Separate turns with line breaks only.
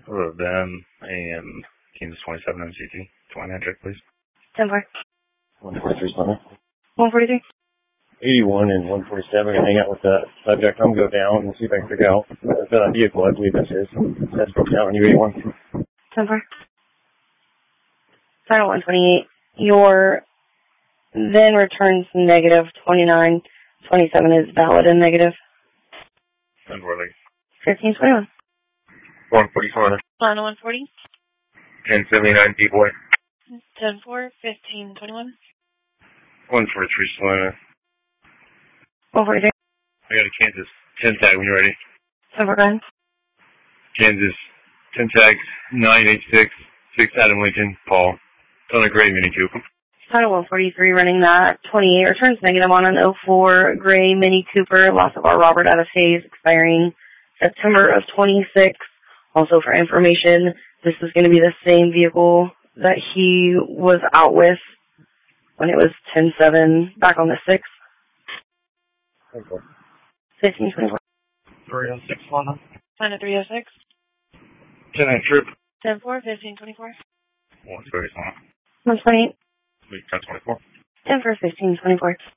Ben and Kansas 27 MCT. 29 check, please.
10-4.
143 Splendor.
143.
81 and 147. Gonna hang out with the subject. I'm gonna go down and see if I can figure out that vehicle. I believe that's his. That's broke down on U81.
10-4. Final 128. Your then returns negative 29. 27 is valid and negative.
10-4, like
15-21.
144.
Final 140.
1079 D-boy.
10-4. 15-21.
143 Splendor.
143.
I got a Kansas 10 tag when you're ready.
10-4.
Kansas 10 tag 986 6 Adam Lincoln Paul. It's on a gray Mini Cooper.
Final 143 running that. 28 returns negative on an 04 gray Mini Cooper. Loss of our Robert out of phase expiring September of 26. Also for information, this is going to be the same vehicle that he was out with when it was 10-7 back on the 6th. 15-24.
306 Lana.
Final 306.
10 trip.
10-4. 15-24.
130 Lana.
128.
1024.
10-4. 15-24.